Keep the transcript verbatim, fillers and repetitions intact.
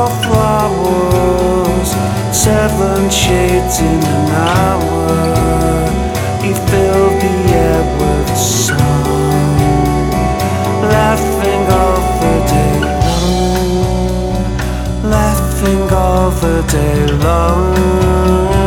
flowers, seven shades in an hour. He filled the air with song, laughing all the day long, laughing all the day long.